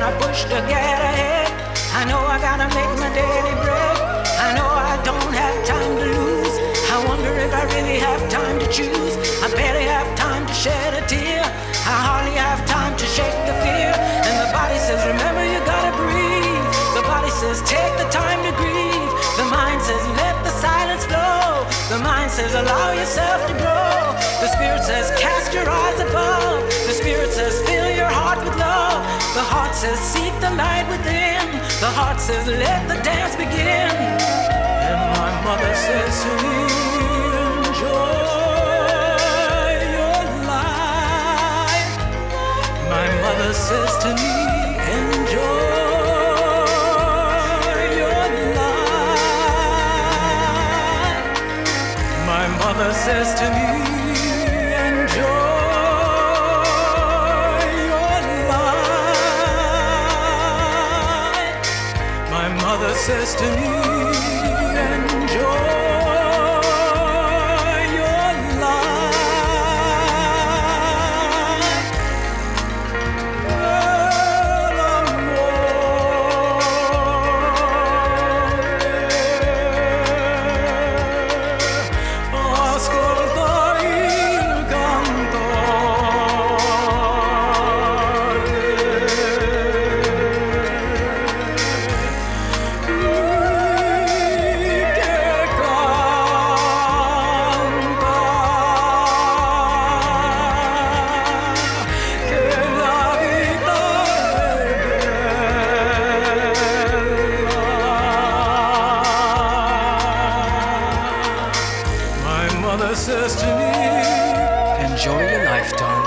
I push to get ahead. I know I gotta make my daily bread. I know I don't have time to lose. I wonder if I really have time to choose. I barely have time to shed a tear. I hardly have time to shake the fear. And the body says, remember you gotta breathe. The body says, take the time to grieve. The mind says, let the silence flow. The mind says, allow yourself to grow. The spirit says, cast your eyes above. The spirit says, fill your heart with love. The heart says, seek the light within. The heart says, let the dance begin. And my mother says to me, enjoy your life. My mother says to me, enjoy your life. My mother says to me, enjoy your life. My mother says to me, enjoy your life. El amor, ascolta il canto. My mother says to me, enjoy your life, darling.